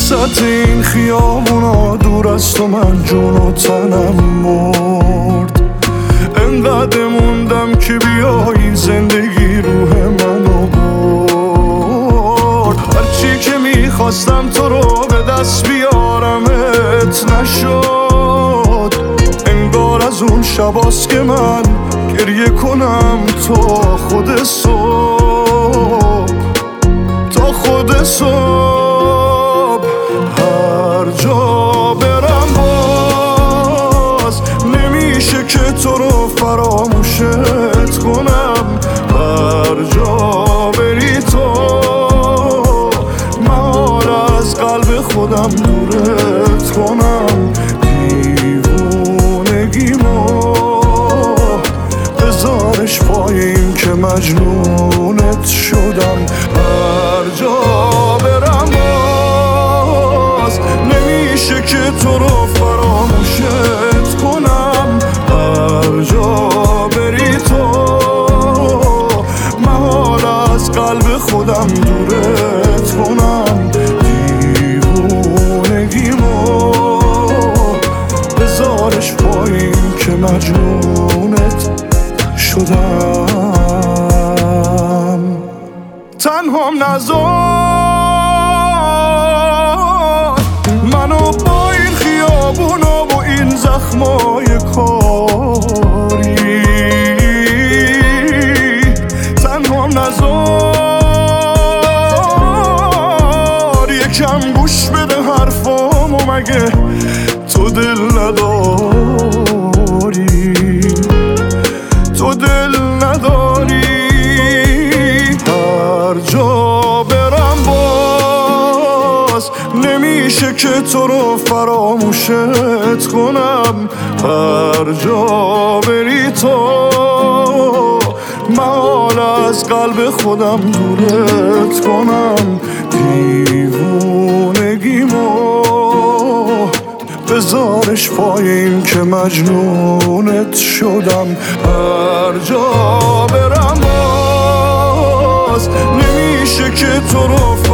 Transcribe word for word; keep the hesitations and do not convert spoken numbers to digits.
وسط این خیابونا دور از تو من جون و تنم مرد. انقدر موندم که بیایی زندگی روح منو برد. هرچی که میخواستم تو رو به دست بیارمت نشد. انگار از اون شباست که من گریه کنم تا خود صبح، تا خود صبح. هر جا برم باز نمیشه که تو رو فراموشت کنم. هر جا بری تو محال از قلب خودم دورت کنم. دیوونگیمو بذارش پای این که مجنونت شدم. هر جا برم باز نمیشه که تو رو فراموشت کنم. هر جا بری تو محال از قلب خودم دورت کنم. دیوونگیمو بذارش پای این که مجنونت شدم. تنهام نذار منو با این خیابونا و این زخمای کاری. تنهام نذار یکم گوش بده حرفامو، مگه تو دل نداری؟ تو دل نداری؟ هر جا برم باز نمیشه که تو رو فراموشت کنم. هر جا بری تو محال از قلب خودم دورت کنم. دیوونگیمو بذارش پای این که مجنونت شدم. هر جا برم باز نمیشه که تو رو